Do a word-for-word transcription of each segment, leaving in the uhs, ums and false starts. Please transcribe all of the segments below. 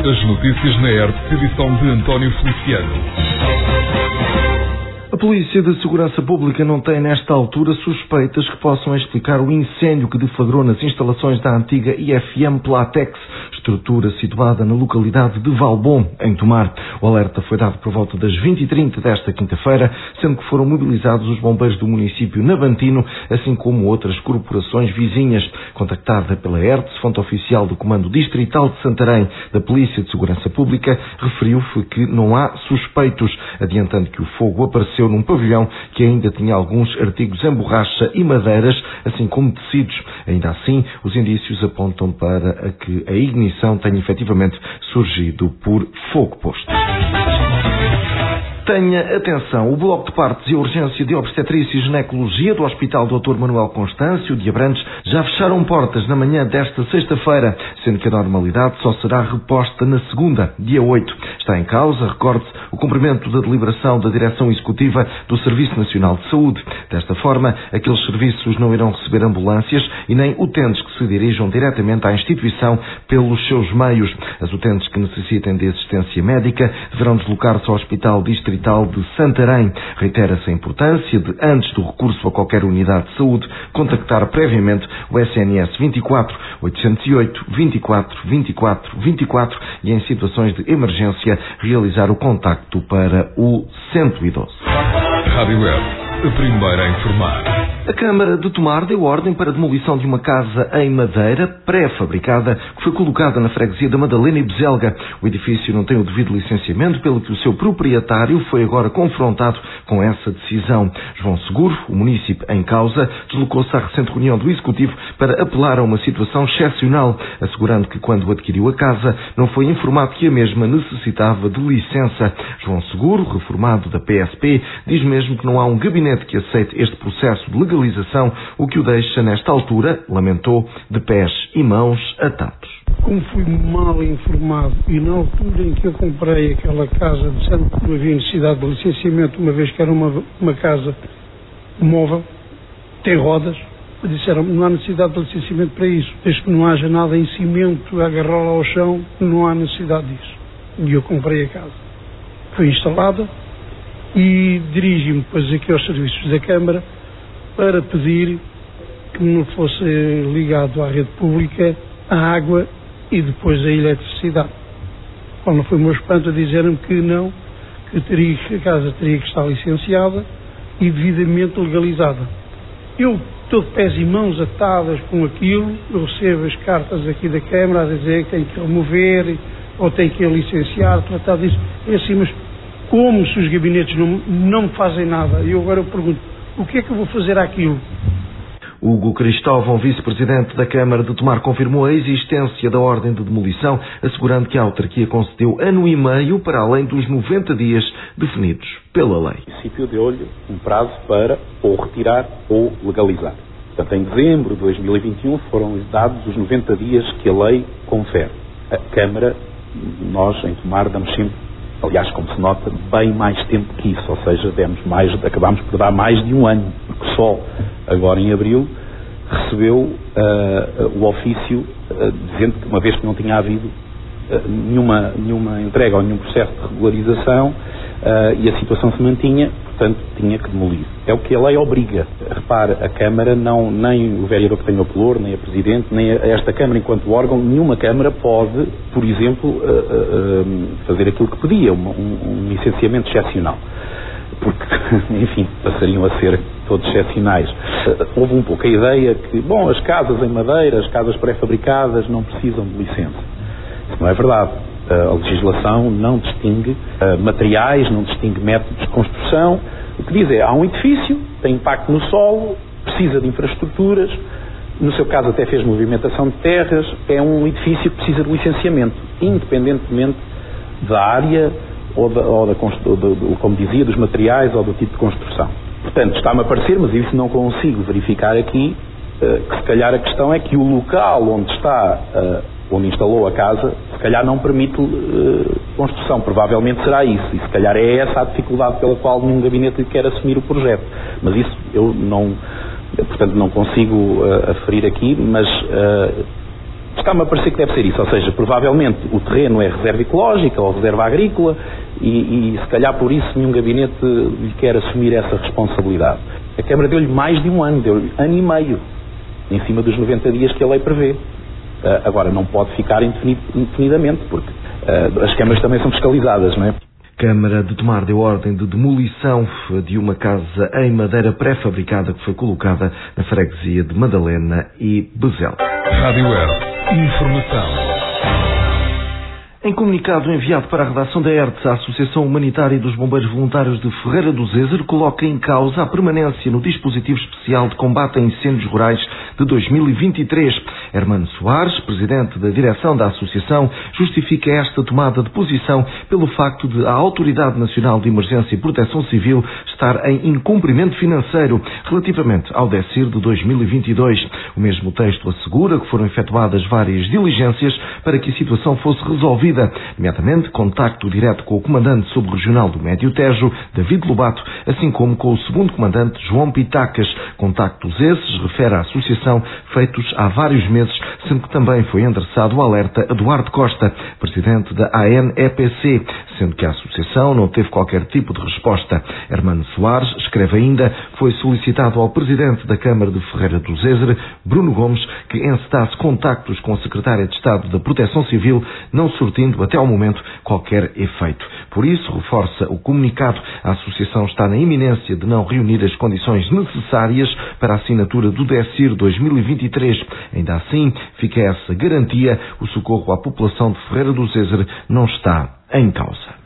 As notícias na R T P, edição de António Feliciano. A Polícia de Segurança Pública não tem, nesta altura, suspeitas que possam explicar o incêndio que deflagrou nas instalações da antiga I F M Platex, estrutura situada na localidade de Valbom, em Tomar. O alerta foi dado por volta das vinte e trinta desta quinta-feira, sendo que foram mobilizados os bombeiros do município Navantino, assim como outras corporações vizinhas. Contactada pela E R T S, fonte oficial do Comando Distrital de Santarém da Polícia de Segurança Pública, referiu-se que não há suspeitos, adiantando que o fogo apareceu num pavilhão que ainda tinha alguns artigos em borracha e madeiras, assim como tecidos. Ainda assim, os indícios apontam para que a ignição tenha efetivamente surgido por fogo posto. Tenha atenção, o Bloco de Partos e Urgência de Obstetrícia e Ginecologia do Hospital doutor Manuel Constâncio de Abrantes já fecharam portas na manhã desta sexta-feira, sendo que a normalidade só será reposta na segunda, dia oito. Está em causa, recorde-se, o cumprimento da deliberação da Direção Executiva do Serviço Nacional de Saúde. Desta forma, aqueles serviços não irão receber ambulâncias e nem utentes que se dirijam diretamente à instituição pelos seus meios. As utentes que necessitem de assistência médica deverão deslocar-se ao Hospital Distrital de Santarém. Reitera-se a importância de, antes do recurso a qualquer unidade de saúde, contactar previamente o S N S vinte e quatro, oitocentos e oito, vinte e quatro, vinte e quatro, vinte e quatro e, em situações de emergência, realizar o contacto para o cento e doze. Rádio Web, a primeira a informar. A Câmara de Tomar deu ordem para a demolição de uma casa em madeira pré-fabricada que foi colocada na freguesia da Madalena e Bezelga. O edifício não tem o devido licenciamento, pelo que o seu proprietário foi agora confrontado com essa decisão. João Seguro, o munícipe em causa, deslocou-se à recente reunião do Executivo para apelar a uma situação excepcional, assegurando que quando adquiriu a casa não foi informado que a mesma necessitava de licença. João Seguro, reformado da P S P, diz mesmo que não há um gabinete que aceite este processo de legalização, o que o deixa, nesta altura, lamentou, de pés e mãos atados. Como fui mal informado e na altura em que eu comprei aquela casa, disseram que não havia necessidade de licenciamento, uma vez que era uma, uma casa móvel, tem rodas, disseram que não há necessidade de licenciamento para isso, desde que não haja nada em cimento a agarrá-la ao chão, não há necessidade disso. E eu comprei a casa. Foi instalada e dirigi-me depois aqui aos serviços da Câmara para pedir que me fosse ligado à rede pública a água e depois a eletricidade. Quando foi o meu espanto a dizer-me que não, que, teria, que a casa teria que estar licenciada e devidamente legalizada. Eu, todo pés e mãos atadas com aquilo, eu recebo as cartas aqui da Câmara a dizer que tenho que remover ou tenho que licenciar, tratar disso. É assim, mas como se os gabinetes não, não me fazem nada? E eu agora eu pergunto, o que é que eu vou fazer àquilo? Hugo Cristóvão, vice-presidente da Câmara de Tomar, confirmou a existência da ordem de demolição, assegurando que a autarquia concedeu ano e meio para além dos noventa dias definidos pela lei. O município deu-lhe um prazo para ou retirar ou legalizar. Portanto, em dezembro de dois mil e vinte e um foram dados os noventa dias que a lei confere. A Câmara, nós em Tomar damos sempre, aliás, como se nota, bem mais tempo que isso, ou seja, demos mais, acabámos por dar mais de um ano, porque só agora em abril recebeu uh, o ofício uh, dizendo que, uma vez que não tinha havido uh, nenhuma, nenhuma entrega ou nenhum processo de regularização uh, e a situação se mantinha, portanto, tinha que demolir. É o que a lei obriga. Repare, a Câmara, não, nem o vereador que tem o pelour, nem a Presidente, nem a esta Câmara enquanto órgão, nenhuma Câmara pode, por exemplo, uh, uh, fazer aquilo que pedia, um, um licenciamento excepcional. Porque, enfim, passariam a ser todos excepcionais. Uh, houve um pouco a ideia que, bom, as casas em madeira, as casas pré-fabricadas não precisam de licença. Isso não é verdade. A legislação não distingue uh, materiais, não distingue métodos de construção. O que diz é, há um edifício, tem impacto no solo, precisa de infraestruturas, no seu caso até fez movimentação de terras, é um edifício que precisa de licenciamento, independentemente da área ou, da, ou da, do, do, como dizia, dos materiais ou do tipo de construção. Portanto, está-me a parecer, mas isso não consigo verificar aqui, uh, que se calhar a questão é que o local onde está... Uh, onde instalou a casa, se calhar não permite uh, construção, provavelmente será isso, e se calhar é essa a dificuldade pela qual nenhum gabinete quer assumir o projeto, mas isso eu não, eu, portanto não consigo uh, aferir aqui, mas uh, Está-me a parecer que deve ser isso, ou seja, provavelmente o terreno é reserva ecológica ou reserva agrícola e, e se calhar por isso nenhum gabinete lhe quer assumir essa responsabilidade. A Câmara deu-lhe mais de um ano, deu-lhe ano e meio, em cima dos noventa dias que a lei prevê. Uh, agora, não pode ficar indefinidamente, porque uh, as câmaras também são fiscalizadas, não é? Câmara de Tomar deu ordem de demolição de uma casa em madeira pré-fabricada que foi colocada na freguesia de Madalena e Bezel. Rádio Hertz, informação. Em comunicado enviado para a redação da Hertz, a Associação Humanitária dos Bombeiros Voluntários de Ferreira do Zezer coloca em causa a permanência no dispositivo especial de combate a incêndios rurais de dois mil e vinte e três. Hermano Soares, presidente da direção da associação, justifica esta tomada de posição pelo facto de a Autoridade Nacional de Emergência e Proteção Civil estar em incumprimento financeiro relativamente ao DECIR de dois mil e vinte e dois. O mesmo texto assegura que foram efetuadas várias diligências para que a situação fosse resolvida, nomeadamente contacto direto com o comandante subregional do Médio Tejo, David Lobato, assim como com o segundo comandante, João Pitacas. Contactos esses, refere a associação, feitos há vários meses, sendo que também foi endereçado o alerta a Eduardo Costa, presidente da A N E P C, sendo que a associação não teve qualquer tipo de resposta. Hermano Soares escreve ainda, foi solicitado ao presidente da Câmara de Ferreira do Zezer, Bruno Gomes, que encetasse contactos com a secretária de Estado da Proteção Civil, não surtindo até ao momento qualquer efeito. Por isso, reforça o comunicado, a associação está na iminência de não reunir as condições necessárias para a assinatura do DECIR dois mil e vinte e três. Ainda assim, fica essa garantia, o socorro à população de Ferreira do Zezer não está em causa.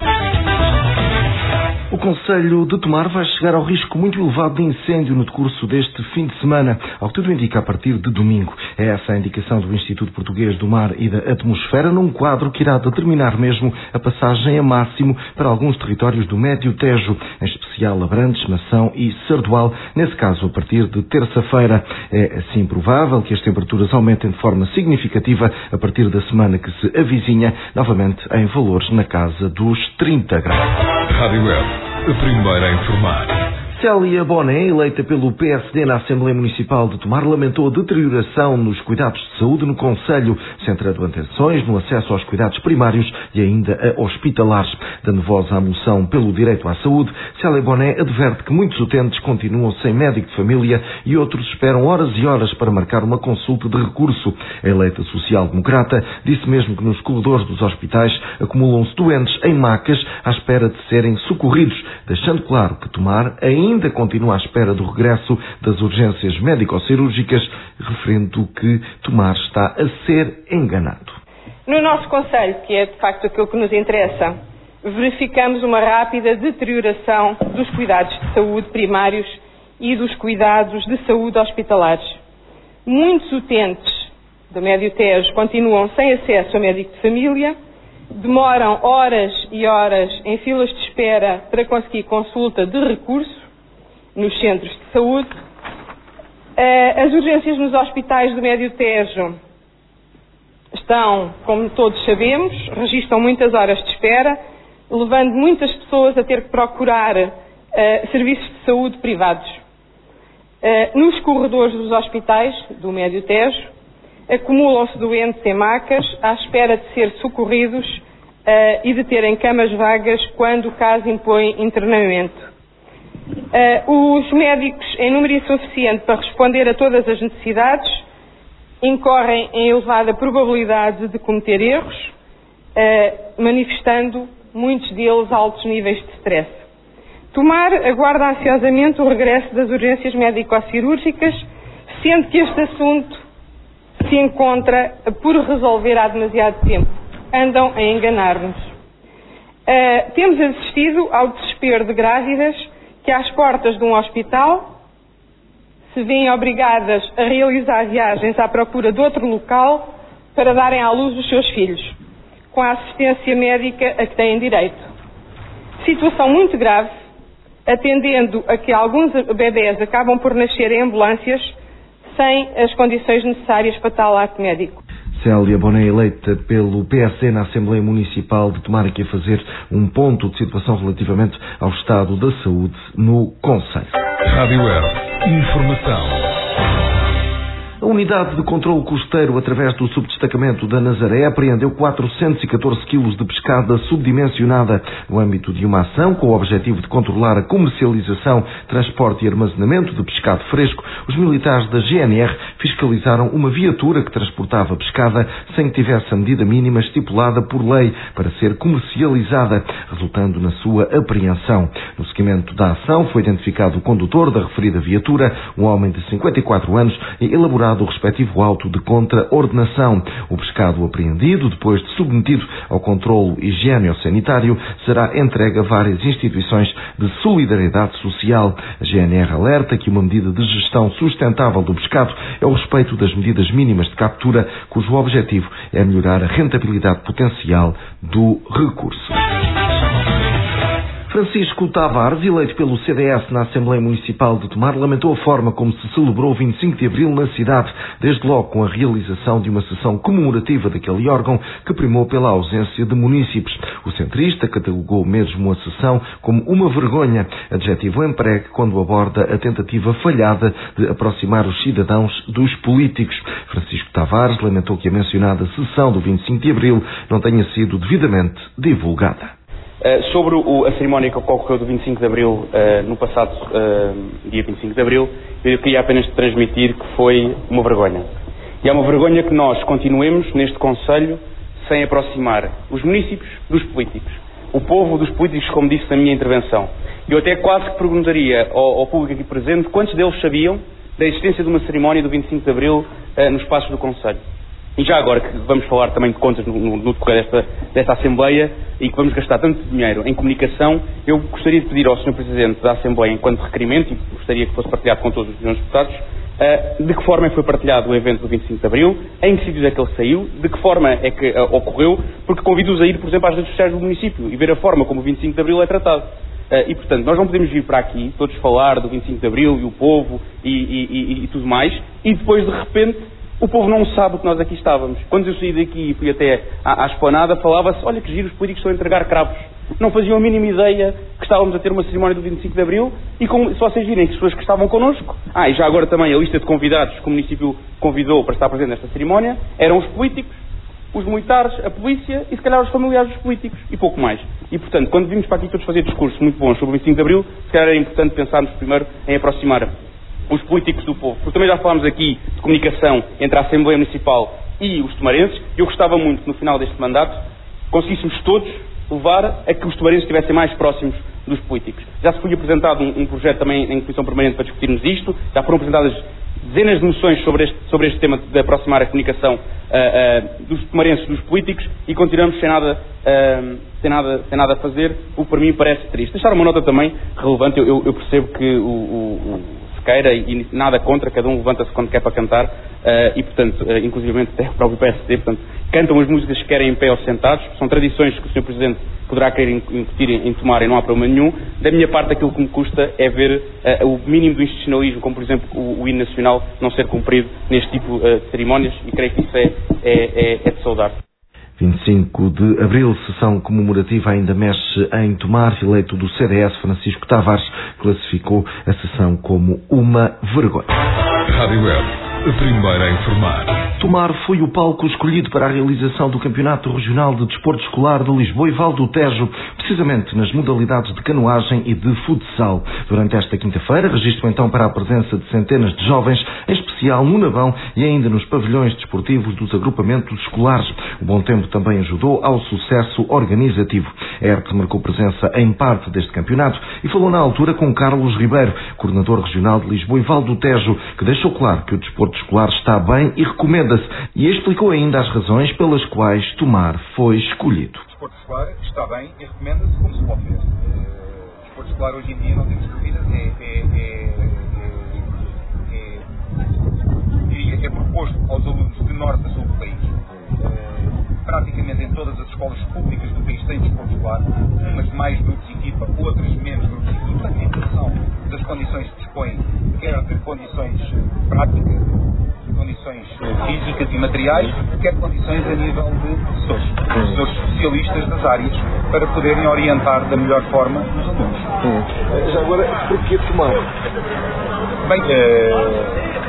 O Concelho de Tomar vai chegar ao risco muito elevado de incêndio no decurso deste fim de semana, ao que tudo indica a partir de domingo. É essa a indicação do Instituto Português do Mar e da Atmosfera, num quadro que irá determinar mesmo a passagem a máximo para alguns territórios do Médio Tejo, em especial Abrantes, Mação e Sardual, nesse caso a partir de terça-feira. É assim provável que as temperaturas aumentem de forma significativa a partir da semana que se avizinha, novamente em valores na casa dos trinta graus. Rádio Hertz, a primeira a informar. Célia Boné, eleita pelo P S D na Assembleia Municipal de Tomar, lamentou a deterioração nos cuidados de saúde no Concelho, centrando atenções no acesso aos cuidados primários e ainda a hospitalares. Dando voz à moção pelo direito à saúde, Célia Boné adverte que muitos utentes continuam sem médico de família e outros esperam horas e horas para marcar uma consulta de recurso. A eleita social-democrata disse mesmo que nos corredores dos hospitais acumulam-se doentes em macas à espera de serem socorridos, deixando claro que Tomar ainda ainda continua à espera do regresso das urgências médico-cirúrgicas, referindo que Tomar está a ser enganado. No nosso Concelho, que é de facto aquilo que nos interessa, verificamos uma rápida deterioração dos cuidados de saúde primários e dos cuidados de saúde hospitalares. Muitos utentes do Médio Tejo continuam sem acesso a médico de família, demoram horas e horas em filas de espera para conseguir consulta de recurso nos centros de saúde. As urgências nos hospitais do Médio Tejo estão, como todos sabemos, registram muitas horas de espera, levando muitas pessoas a ter que procurar uh, serviços de saúde privados. Uh, nos corredores dos hospitais do Médio Tejo acumulam-se doentes em macas à espera de ser socorridos uh, e de terem camas vagas quando o caso impõe internamento. Uh, os médicos, em número insuficiente para responder a todas as necessidades, incorrem em elevada probabilidade de cometer erros, uh, manifestando muitos deles altos níveis de stress. Tomar aguarda ansiosamente o regresso das urgências médico-cirúrgicas, sendo que este assunto se encontra por resolver há demasiado tempo. Andam a enganar-nos. Uh, temos assistido ao desespero de grávidas que às portas de um hospital se veem obrigadas a realizar viagens à procura de outro local para darem à luz os seus filhos, com a assistência médica a que têm direito. Situação muito grave, atendendo a que alguns bebés acabam por nascer em ambulâncias sem as condições necessárias para tal ato médico. Célia Boné, eleita pelo P S D na Assembleia Municipal de Tomar, aqui a fazer um ponto de situação relativamente ao estado da saúde no Concelho. Rádio Hertz, informação. A unidade de controle costeiro, através do subdestacamento da Nazaré, apreendeu quatrocentos e catorze quilos de pescada subdimensionada no âmbito de uma ação com o objetivo de controlar a comercialização, transporte e armazenamento de pescado fresco. Os militares da G N R fiscalizaram uma viatura que transportava pescada sem que tivesse a medida mínima estipulada por lei para ser comercializada, resultando na sua apreensão. No seguimento da ação foi identificado o condutor da referida viatura, um homem de cinquenta e quatro anos, e elaborado o respectivo auto de contraordenação. O pescado apreendido, depois de submetido ao controlo higiênico-sanitário, será entregue a várias instituições de solidariedade social. A G N R alerta que uma medida de gestão sustentável do pescado é o respeito das medidas mínimas de captura, cujo objetivo é melhorar a rentabilidade potencial do recurso. Francisco Tavares, eleito pelo C D S na Assembleia Municipal de Tomar, lamentou a forma como se celebrou o vinte e cinco de abril na cidade, desde logo com a realização de uma sessão comemorativa daquele órgão que primou pela ausência de munícipes. O centrista catalogou mesmo a sessão como uma vergonha, adjetivo empregue quando aborda a tentativa falhada de aproximar os cidadãos dos políticos. Francisco Tavares lamentou que a mencionada sessão do vinte e cinco de abril não tenha sido devidamente divulgada. Uh, sobre o, a cerimónia que ocorreu do vinte e cinco de abril, uh, no passado uh, dia vinte e cinco de abril, eu queria apenas transmitir que foi uma vergonha. E é uma vergonha que nós continuemos neste Conselho sem aproximar os munícipes dos políticos, o povo dos políticos, como disse na minha intervenção. Eu até quase que perguntaria ao, ao público aqui presente quantos deles sabiam da existência de uma cerimónia do vinte e cinco de abril uh, nos espaços do Conselho. E já agora que vamos falar também de contas no, no, no decorrer desta, desta Assembleia e que vamos gastar tanto dinheiro em comunicação, eu gostaria de pedir ao senhor Presidente da Assembleia, enquanto requerimento, e gostaria que fosse partilhado com todos os senhores deputados, uh, de que forma foi partilhado o evento do vinte e cinco de abril, em que sítios é que ele saiu, de que forma é que uh, ocorreu, porque convido-os a ir, por exemplo, às redes sociais do município e ver a forma como o vinte e cinco de abril é tratado. Uh, e, portanto, nós não podemos vir para aqui, todos falar do vinte e cinco de abril e o povo e, e, e, e tudo mais, e depois, de repente, o povo não sabe que nós aqui estávamos. Quando eu saí daqui e fui até à, à esplanada, falava-se, olha que giro, os políticos estão a entregar cravos. Não faziam a mínima ideia que estávamos a ter uma cerimónia do vinte e cinco de abril e com, se vocês virem que as pessoas que estavam connosco, ah, e já agora também a lista de convidados que o município convidou para estar presente nesta cerimónia, eram os políticos, os militares, a polícia e se calhar os familiares dos políticos e pouco mais. E portanto, quando vimos para aqui todos fazer discursos muito bons sobre o vinte e cinco de abril, se calhar era importante pensarmos primeiro em aproximar os políticos do povo, porque também já falámos aqui de comunicação entre a Assembleia Municipal e os tomarenses, e eu gostava muito que no final deste mandato conseguíssemos todos levar a que os tomarenses estivessem mais próximos dos políticos. Já se foi apresentado um, um projeto também em Comissão Permanente para discutirmos isto, já foram apresentadas dezenas de moções sobre este, sobre este tema de aproximar a comunicação uh, uh, dos tomarenses dos políticos e continuamos sem nada, uh, sem, nada, sem nada a fazer, o que para mim parece triste. Deixar uma nota também relevante, eu, eu, eu percebo que o, o, o queira e nada contra, cada um levanta-se quando quer para cantar uh, e, portanto, uh, inclusivamente até o próprio P S D, portanto, cantam as músicas que querem em pé ou sentados, são tradições que o senhor Presidente poderá querer incutir em, em tomar e não há problema nenhum. Da minha parte, aquilo que me custa é ver uh, o mínimo do institucionalismo, como por exemplo o, o hino nacional, não ser cumprido neste tipo uh, de cerimónias e creio que isso é, é, é, é de saudar. vinte e cinco de abril, sessão comemorativa ainda mexe em Tomar, eleito do C D S, Francisco Tavares, classificou a sessão como uma vergonha. Rádio Web, a primeira a informar. Tomar foi o palco escolhido para a realização do Campeonato Regional de Desporto Escolar de Lisboa e Val do Tejo, precisamente nas modalidades de canoagem e de futsal. Durante esta quinta-feira, registro então para a presença de centenas de jovens, em especial no Navão e ainda nos pavilhões desportivos dos agrupamentos escolares. O bom tempo também ajudou ao sucesso organizativo. A E R T marcou presença em parte deste campeonato e falou na altura com Carlos Ribeiro, coordenador regional de Lisboa e Val do Tejo, que deixou claro que o desporto escolar está bem e recomenda e explicou ainda as razões pelas quais Tomar foi escolhido. O desporto escolar está bem e recomenda-se como se pode ver. O desporto escolar hoje em dia, não temos dúvidas, é, é, é, é, é, é proposto aos alunos de norte a sul do país. Praticamente em todas as escolas públicas do país tem desporto escolar, umas mais grupos de equipa, outras menos grupos de equipa, em função das condições que dispõem, quer de condições práticas, condições físicas e materiais, quer condições a nível de professores, professores especialistas das áreas, para poderem orientar da melhor forma os alunos. Hum. Já agora, porquê Tomar? Bem, uh,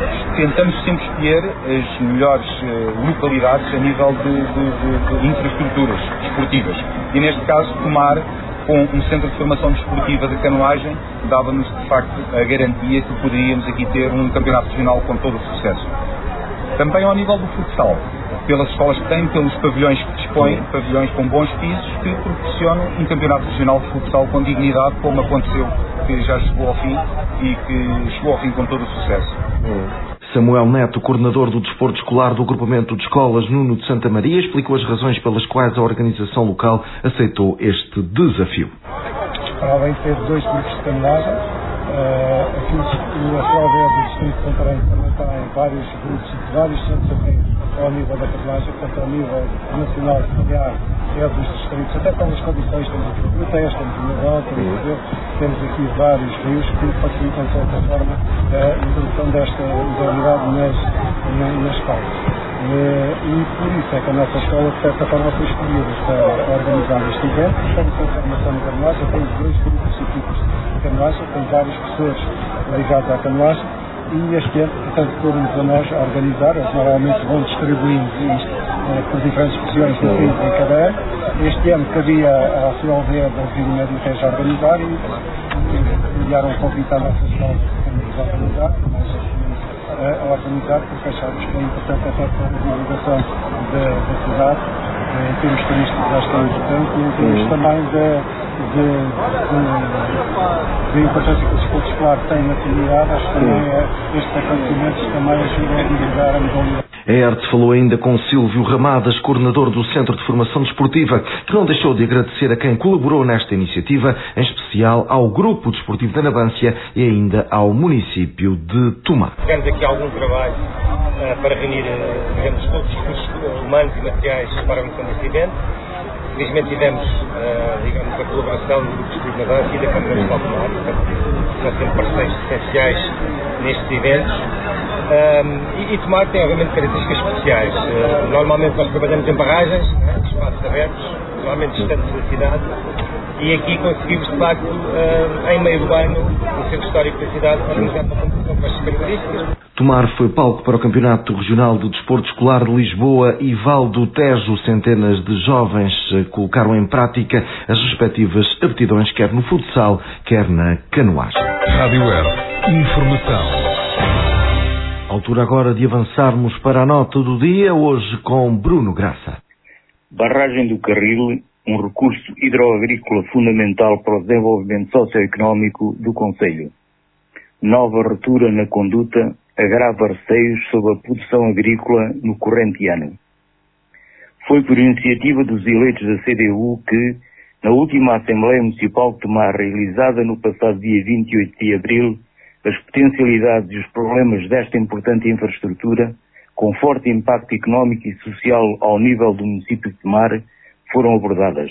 tentamos sempre escolher as melhores uh, localidades a nível de, de, de, de infraestruturas esportivas. E neste caso, Tomar, com um centro de formação desportiva de canoagem, dava-nos de facto a garantia que poderíamos aqui ter um campeonato regional com todo o sucesso. Também ao nível do futsal, pelas escolas que têm, pelos pavilhões que dispõem, pavilhões com bons pisos, que proporcionam um campeonato regional de futsal com dignidade, como aconteceu, que já chegou ao fim e que chegou ao fim com todo o sucesso. Samuel Neto, coordenador do desporto escolar do agrupamento de escolas Nuno de Santa Maria, explicou as razões pelas quais a organização local aceitou este desafio. Para além de ter dois grupos de canoagem, uh, aqui o Afrover do Distrito de Santarém também tem vários grupos de vários centros atentos ao nível da canoagem, portanto ao nível nacional, se calhar, é dos distritos, até pelas condições, temos aqui o Proteste, temos o Naval, temos aqui vários rios que facilitam, de certa forma, a introdução desta modalidade nas, nas escolas. E por isso é que a nossa escola, de certa forma, foi escolhida para organizar este evento. Estamos com formação de canoagem, temos dois grupos e tipos de canoagem, tem vários professores ligados à canoagem, e este ano, portanto, foram-nos a nós a organizar. Eles normalmente vão distribuindo isto eh, por diferentes regiões do país em cada ano. Este ano cabia à C L V da Rio Médio Tejo a organizar e, e enviaram um convite à nossa escola para organizar, mas a, a organizar, porque achamos que é importante até para a divulgação da, da cidade, eh, em termos turísticos, acho que é importante, e em termos também de De, de, de importância que o desporto escolar tem na comunidade. Acho que também é, estes acontecimentos também ajudam a divulgar a modalidade. A E R T falou ainda com Silvio Ramadas, coordenador do Centro de Formação Desportiva, que não deixou de agradecer a quem colaborou nesta iniciativa, em especial ao Grupo Desportivo da Nabância e ainda ao município de Tomar. Tivemos aqui algum trabalho uh, para reunir, uh, digamos, todos os recursos humanos e materiais para a organização deste evento. Felizmente tivemos, uh, digamos, a colaboração do Grupo Desportivo da Nabância e da Câmara Municipal de Tomar, portanto, são sempre parceiros essenciais nestes eventos. Um, e, e Tomar tem, obviamente, características especiais. Uh, normalmente nós trabalhamos em barragens, né, espaços abertos, normalmente distantes da cidade, e aqui conseguimos, de facto, uh, em meio do ano, no centro histórico da cidade, organizar uma competição com estas características. Tomar foi palco para o Campeonato Regional de Desporto Escolar de Lisboa e Val do Tejo. Centenas de jovens colocaram em prática as respectivas aptidões, quer no futsal, quer na canoagem. Rádio E R. Informação. Altura agora de avançarmos para a nota do dia, hoje com Bruno Graça. Barragem do Carril, um recurso hidroagrícola fundamental para o desenvolvimento socioeconómico do concelho. Nova ruptura na conduta agrava receios sobre a produção agrícola no corrente ano. Foi por iniciativa dos eleitos da C D U que, na última Assembleia Municipal de Tomar, realizada no passado dia vinte e oito de abril, as potencialidades e os problemas desta importante infraestrutura, com forte impacto económico e social ao nível do município de Tomar, foram abordadas.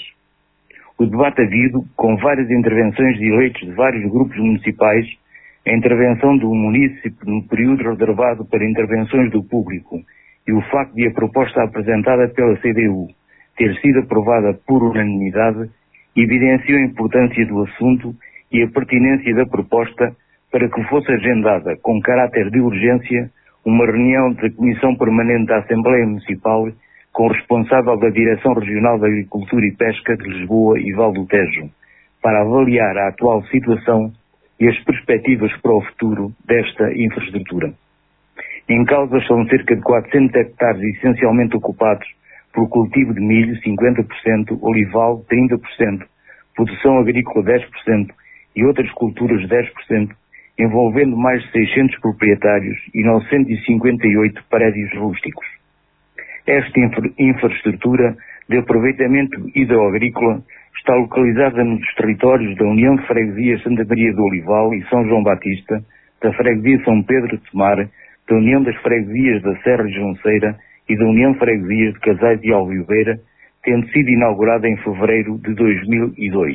O debate havido, com várias intervenções de eleitos de vários grupos municipais, a intervenção do município no período reservado para intervenções do público e o facto de a proposta apresentada pela C D U ter sido aprovada por unanimidade, evidenciou a importância do assunto e a pertinência da proposta para que fosse agendada, com caráter de urgência, uma reunião da Comissão Permanente da Assembleia Municipal com o responsável da Direção Regional de Agricultura e Pesca de Lisboa e Val do Tejo, para avaliar a atual situação e as perspectivas para o futuro desta infraestrutura. Em causa são cerca de quatrocentos hectares essencialmente ocupados por cultivo de milho, cinquenta por cento, olival, trinta por cento, produção agrícola, dez por cento e outras culturas, dez por cento, envolvendo mais de seiscentos proprietários e novecentos e cinquenta e oito prédios rústicos. Esta infra infraestrutura de aproveitamento hidroagrícola está localizada nos territórios da União de Freguesias Santa Maria do Olival e São João Batista, da Freguesia São Pedro de Tomar, da União das Freguesias da Serra de Jonceira e da União de Freguesias de Casais de Alviveira, tendo sido inaugurada em fevereiro de dois mil e dois.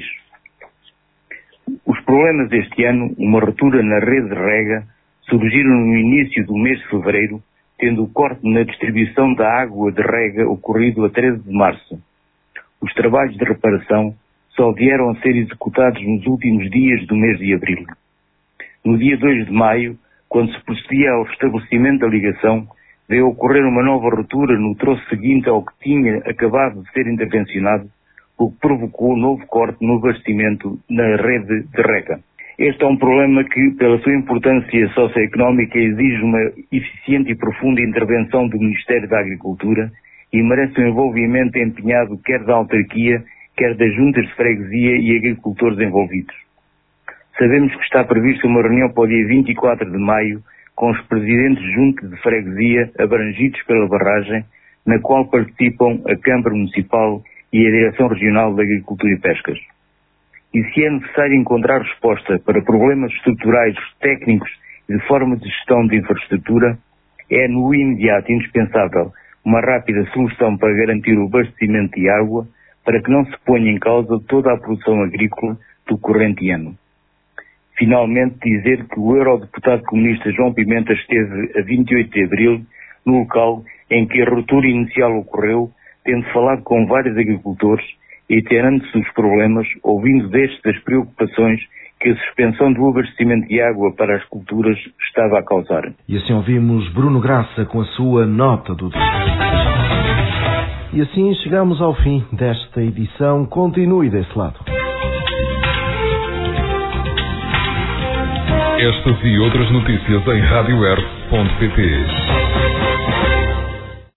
Os problemas deste ano, uma ruptura na rede de rega, surgiram no início do mês de fevereiro, tendo o corte na distribuição da água de rega ocorrido a treze de março. Os trabalhos de reparação só vieram a ser executados nos últimos dias do mês de abril. No dia dois de maio, Quando se procedia ao restabelecimento da ligação, veio ocorrer uma nova ruptura no troço seguinte ao que tinha acabado de ser intervencionado, o que provocou um novo corte no abastecimento na rede de rega. Este é um problema que, pela sua importância socioeconómica, exige uma eficiente e profunda intervenção do Ministério da Agricultura e merece um envolvimento empenhado quer da autarquia, quer das juntas de freguesia e agricultores envolvidos. Sabemos que está prevista uma reunião para o dia vinte e quatro de maio com os presidentes juntos de freguesia abrangidos pela barragem, na qual participam a Câmara Municipal e a Direção Regional de Agricultura e Pescas. E se é necessário encontrar resposta para problemas estruturais, técnicos e de forma de gestão de infraestrutura, é no imediato indispensável uma rápida solução para garantir o abastecimento de água, para que não se ponha em causa toda a produção agrícola do corrente ano. Finalmente, dizer que o eurodeputado comunista João Pimenta esteve a vinte e oito de abril no local em que a ruptura inicial ocorreu, tendo falado com vários agricultores e iterando-se os problemas, ouvindo destes as preocupações que a suspensão do abastecimento de água para as culturas estava a causar. E assim ouvimos Bruno Graça com a sua nota do dia. E assim chegamos ao fim desta edição. Continue desse lado. Estas e outras notícias em rádio r ponto pt.